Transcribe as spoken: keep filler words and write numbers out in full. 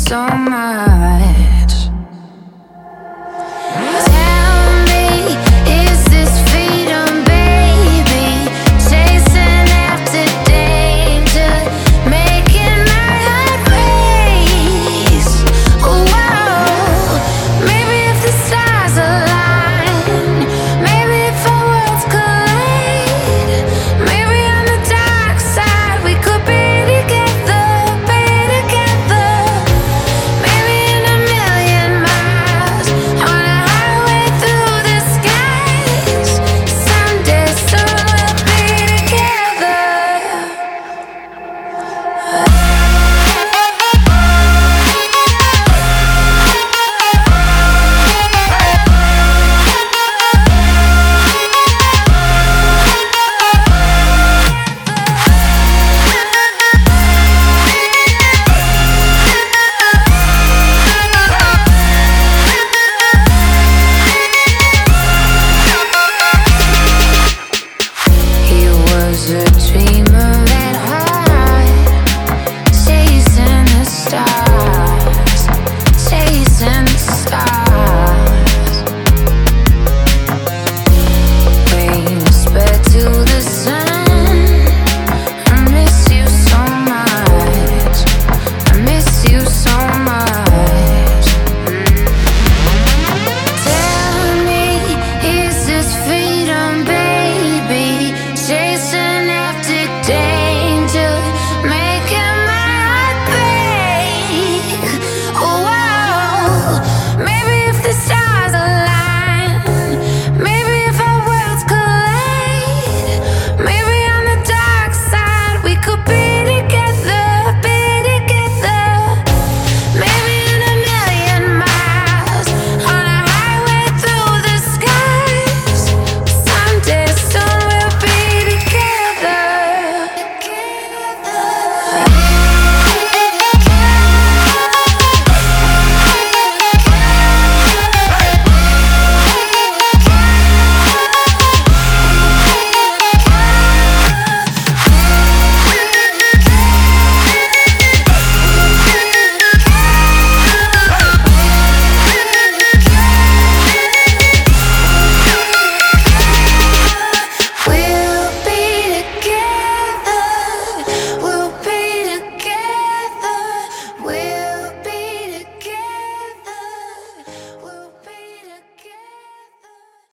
so much. Tell me, is this freedom, baby? Chasing after danger, making my heart race. Whoa, maybe if the stars align, maybe if our worlds collide, maybe on the dark side we could be together, be together. Maybe in a million miles on a highway through the skies, someday soon we'll be together. He was a dreamer at heart, chasing the stars.